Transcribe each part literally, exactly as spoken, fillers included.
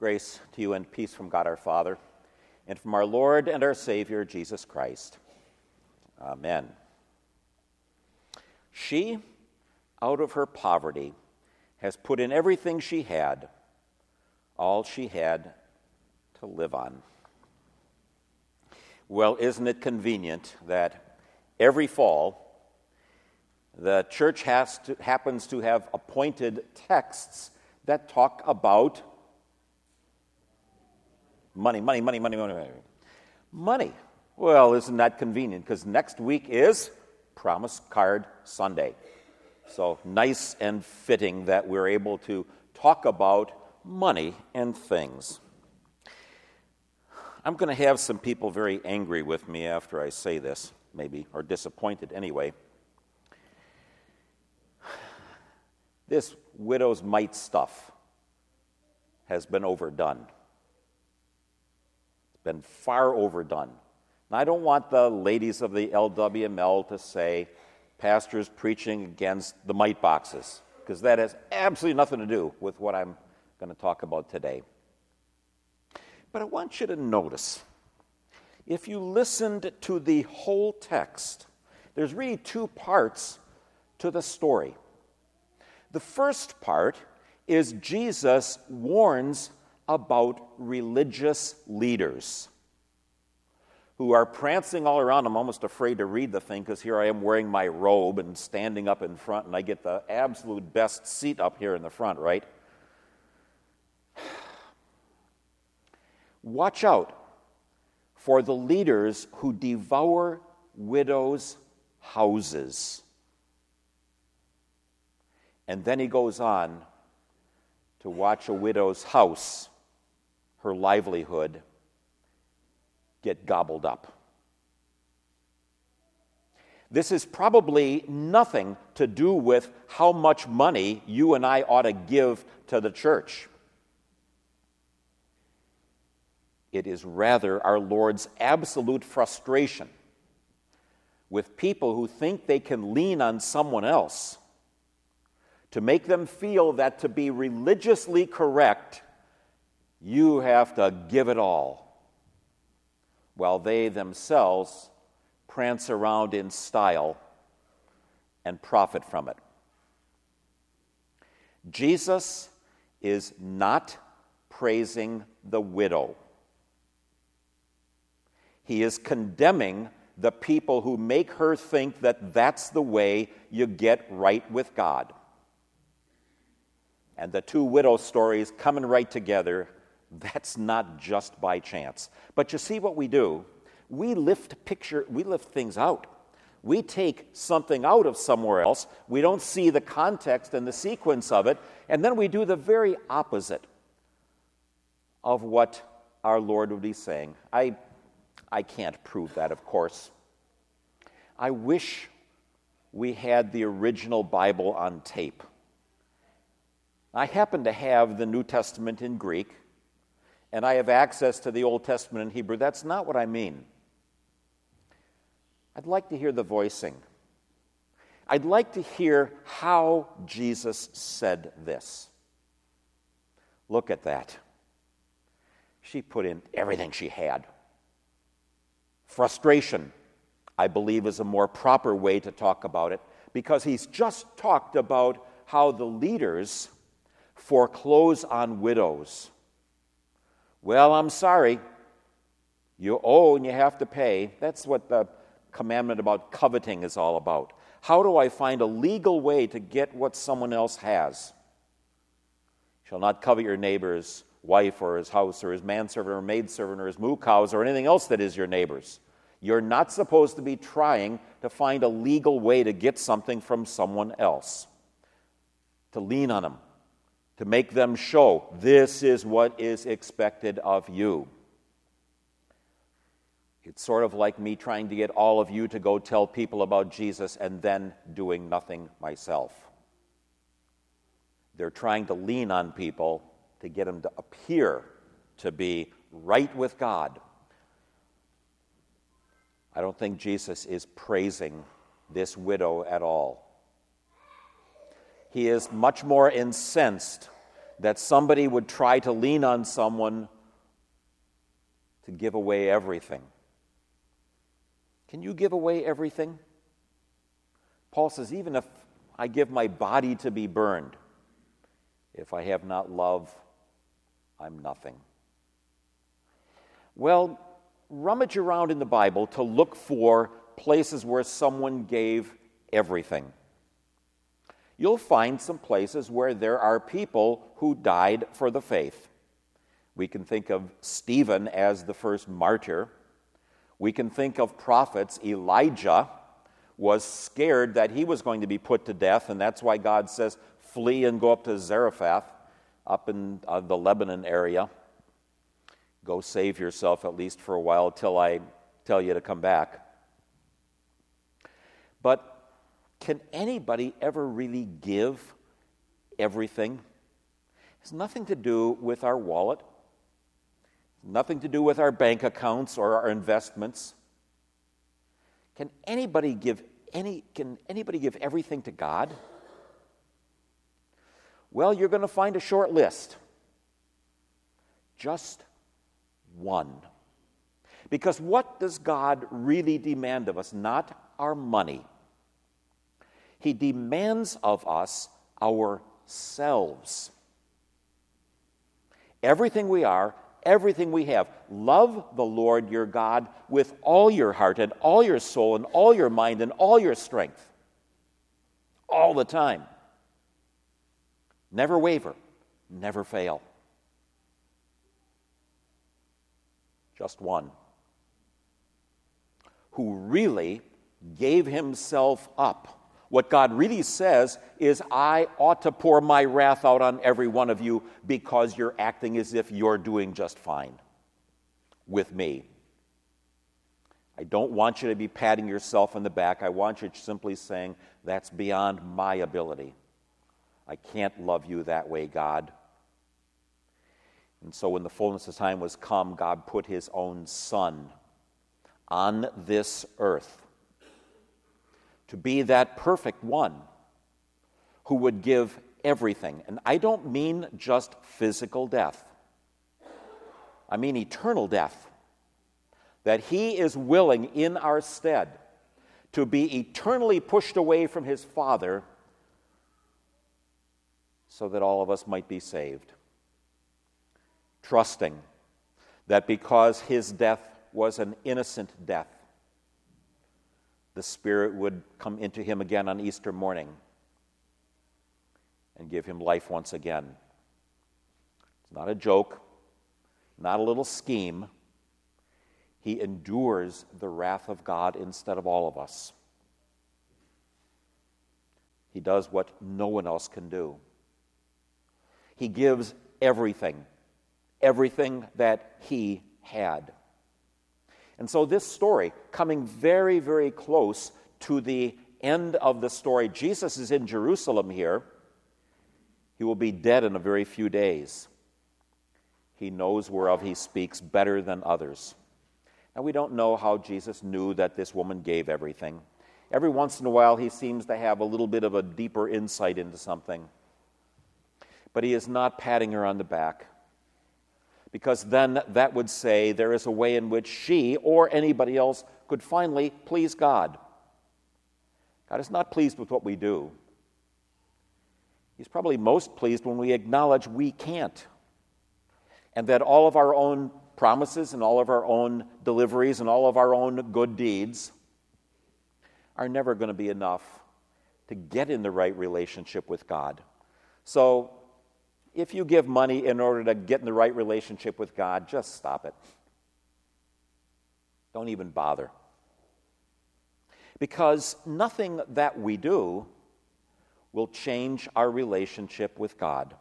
Grace to you and peace from God our Father and from our Lord and our Savior, Jesus Christ. Amen. She, out of her poverty, has put in everything she had, all she had to live on. Well, isn't it convenient that every fall the church has to, happens to have appointed texts that talk about money, money, money, money, money, money. Money. Well, isn't that convenient? Because next week is Promise Card Sunday. So nice and fitting that we're able to talk about money and things. I'm going to have some people very angry with me after I say this, maybe, or disappointed anyway. This widow's mite stuff has been overdone. It's been far overdone. And I don't want the ladies of the L W M L to say, pastors preaching against the mite boxes, because that has absolutely nothing to do with what I'm going to talk about today. But I want you to notice, if you listened to the whole text, there's really two parts to the story. The first part is Jesus warns about religious leaders who are prancing all around. I'm almost afraid to read the thing because here I am wearing my robe and standing up in front, and I get the absolute best seat up here in the front, right? Watch out for the leaders who devour widows' houses. And then he goes on to watch a widow's house, her livelihood, get gobbled up. This is probably nothing to do with how much money you and I ought to give to the church. It is rather our Lord's absolute frustration with people who think they can lean on someone else to make them feel that to be religiously correct, you have to give it all, while they themselves prance around in style and profit from it. Jesus is not praising the widow. He is condemning the people who make her think that that's the way you get right with God. And the two widow stories coming right together, that's not just by chance. But you see what we do? We lift picture, we lift things out. We take something out of somewhere else. We don't see the context and the sequence of it, and then we do the very opposite of what our Lord would be saying. I, I can't prove that, of course. I wish we had the original Bible on tape. I happen to have the New Testament in Greek, and I have access to the Old Testament in Hebrew. That's not what I mean. I'd like to hear the voicing. I'd like to hear how Jesus said this. Look at that. She put in everything she had. Frustration, I believe, is a more proper way to talk about it, because he's just talked about how the leaders foreclose on widows. Well, I'm sorry. You owe and you have to pay. That's what the commandment about coveting is all about. How do I find a legal way to get what someone else has? You shall not covet your neighbor's wife or his house or his manservant or maidservant or his moo cows or anything else that is your neighbor's. You're not supposed to be trying to find a legal way to get something from someone else, to lean on them, to make them show this is what is expected of you. It's sort of like me trying to get all of you to go tell people about Jesus and then doing nothing myself. They're trying to lean on people to get them to appear to be right with God. I don't think Jesus is praising this widow at all. He is much more incensed that somebody would try to lean on someone to give away everything. Can you give away everything? Paul says, even if I give my body to be burned, if I have not love, I'm nothing. Well, rummage around in the Bible to look for places where someone gave everything. You'll find some places where there are people who died for the faith. We can think of Stephen as the first martyr. We can think of prophets. Elijah was scared that he was going to be put to death, and that's why God says, flee and go up to Zarephath, up in uh, the Lebanon area. Go save yourself at least for a while till I tell you to come back. But can anybody ever really give everything? It has nothing to do with our wallet, nothing to do with our bank accounts or our investments. Can anybody give any can anybody give everything to God? Well, you're going to find a short list. Just one. Because what does God really demand of us? Not our money. He demands of us ourselves. Everything we are, everything we have. Love the Lord your God with all your heart and all your soul and all your mind and all your strength. All the time. Never waver. Never fail. Just one. Who really gave himself up. What God really says is, I ought to pour my wrath out on every one of you because you're acting as if you're doing just fine with me. I don't want you to be patting yourself on the back. I want you simply saying, that's beyond my ability. I can't love you that way, God. And so when the fullness of time was come, God put his own Son on this earth to be that perfect one who would give everything. And I don't mean just physical death. I mean eternal death. That he is willing in our stead to be eternally pushed away from his Father so that all of us might be saved. Trusting that because his death was an innocent death, the Spirit would come into him again on Easter morning and give him life once again. It's not a joke, not a little scheme. He endures the wrath of God instead of all of us. He does what no one else can do. He gives everything, everything that he had. And so this story, coming very, very close to the end of the story, Jesus is in Jerusalem here. He will be dead in a very few days. He knows whereof he speaks better than others. Now, we don't know how Jesus knew that this woman gave everything. Every once in a while, he seems to have a little bit of a deeper insight into something. But he is not patting her on the back, because then that would say there is a way in which she or anybody else could finally please God. God is not pleased with what we do. He's probably most pleased when we acknowledge we can't, and that all of our own promises and all of our own deliveries and all of our own good deeds are never going to be enough to get in the right relationship with God. So, if you give money in order to get in the right relationship with God, just stop it. Don't even bother. Because nothing that we do will change our relationship with God.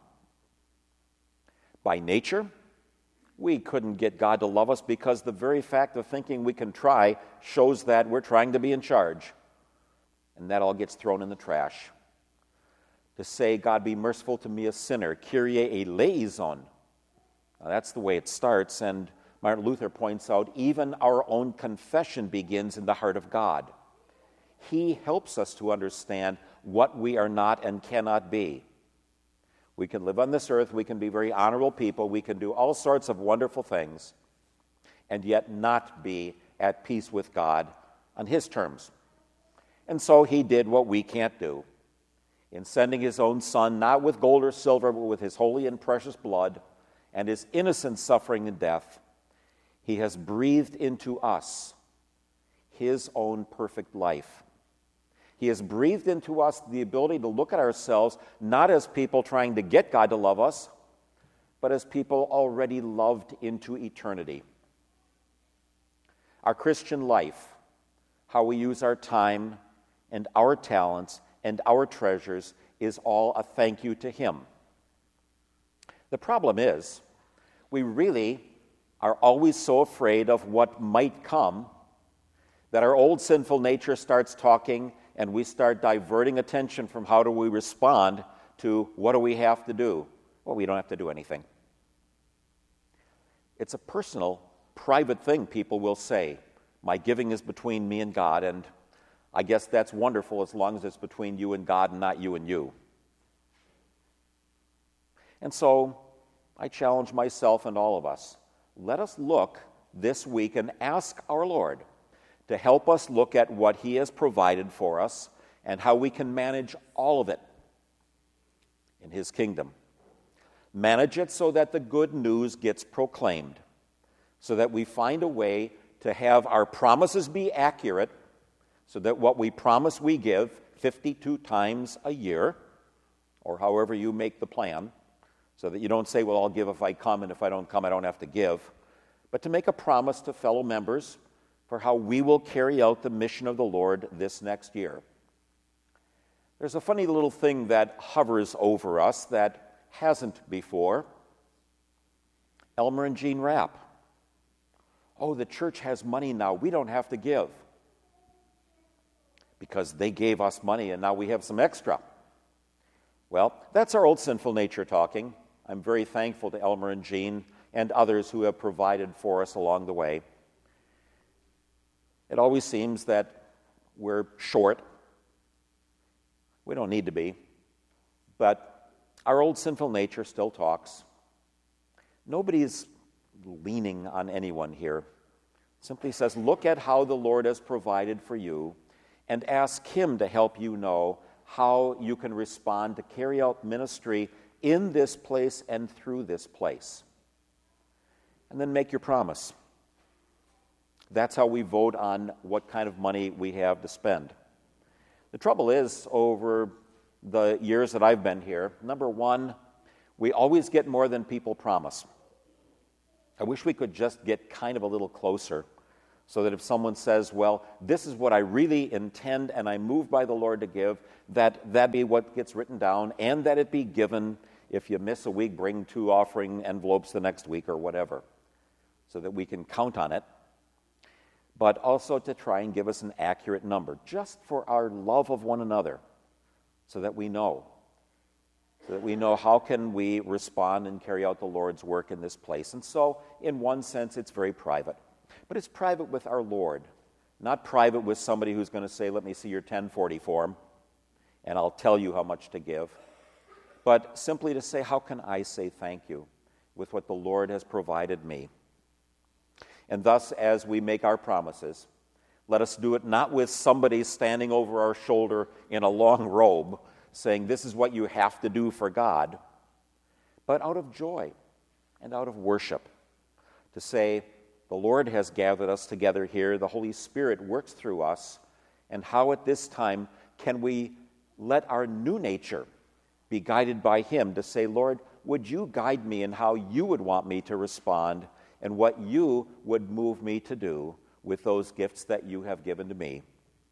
By nature, we couldn't get God to love us because the very fact of thinking we can try shows that we're trying to be in charge. And that all gets thrown in the trash. To say, God, be merciful to me, a sinner, Kyrie eleison. Now, that's the way it starts, and Martin Luther points out, even our own confession begins in the heart of God. He helps us to understand what we are not and cannot be. We can live on this earth, we can be very honorable people, we can do all sorts of wonderful things, and yet not be at peace with God on his terms. And so he did what we can't do. In sending his own Son, not with gold or silver, but with his holy and precious blood and his innocent suffering and death, he has breathed into us his own perfect life. He has breathed into us the ability to look at ourselves not as people trying to get God to love us, but as people already loved into eternity. Our Christian life, how we use our time and our talents and our treasures, is all a thank you to him. The problem is, we really are always so afraid of what might come that our old sinful nature starts talking and we start diverting attention from how do we respond to what do we have to do? Well, we don't have to do anything. It's a personal, private thing people will say. My giving is between me and God, and I guess that's wonderful as long as it's between you and God and not you and you. And so I challenge myself and all of us. Let us look this week and ask our Lord to help us look at what he has provided for us and how we can manage all of it in his kingdom. Manage it so that the good news gets proclaimed, so that we find a way to have our promises be accurate, so that what we promise we give fifty-two times a year, or however you make the plan, so that you don't say, well, I'll give if I come, and if I don't come, I don't have to give, but to make a promise to fellow members for how we will carry out the mission of the Lord this next year. There's a funny little thing that hovers over us that hasn't before. Elmer and Jean Rapp. Oh, the church has money now. We don't have to give. Because they gave us money and now we have some extra. Well, that's our old sinful nature talking. I'm very thankful to Elmer and Jean and others who have provided for us along the way. It always seems that we're short. We don't need to be. But our old sinful nature still talks. Nobody's leaning on anyone here. It simply says, look at how the Lord has provided for you and ask him to help you know how you can respond to carry out ministry in this place and through this place. And then make your promise. That's how we vote on what kind of money we have to spend. The trouble is, over the years that I've been here, number one, we always get more than people promise. I wish we could just get kind of a little closer so that if someone says, well, this is what I really intend and I'm moved by the Lord to give, that that be what gets written down and that it be given. If you miss a week, bring two offering envelopes the next week or whatever, so that we can count on it. But also to try and give us an accurate number, just for our love of one another, so that we know. So that we know how can we respond and carry out the Lord's work in this place. And so, in one sense, it's very private. But it's private with our Lord, not private with somebody who's going to say, let me see your ten forty form, and I'll tell you how much to give. But simply to say, how can I say thank you with what the Lord has provided me? And thus, as we make our promises, let us do it not with somebody standing over our shoulder in a long robe saying, this is what you have to do for God, but out of joy and out of worship, to say, the Lord has gathered us together here, the Holy Spirit works through us, and how at this time can we let our new nature be guided by him to say, Lord, would you guide me in how you would want me to respond and what you would move me to do with those gifts that you have given to me.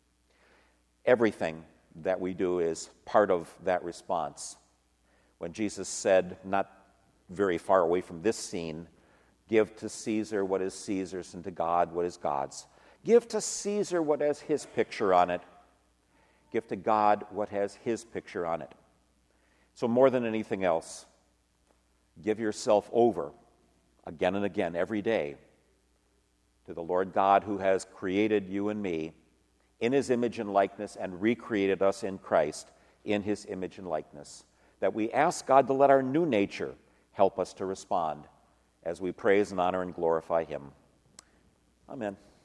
Everything that we do is part of that response. When Jesus said, not very far away from this scene, give to Caesar what is Caesar's and to God what is God's. Give to Caesar what has his picture on it. Give to God what has his picture on it. So more than anything else, give yourself over again and again, every day, to the Lord God who has created you and me in his image and likeness and recreated us in Christ in his image and likeness. that we ask God to let our new nature help us to respond as we praise and honor and glorify Him. Amen.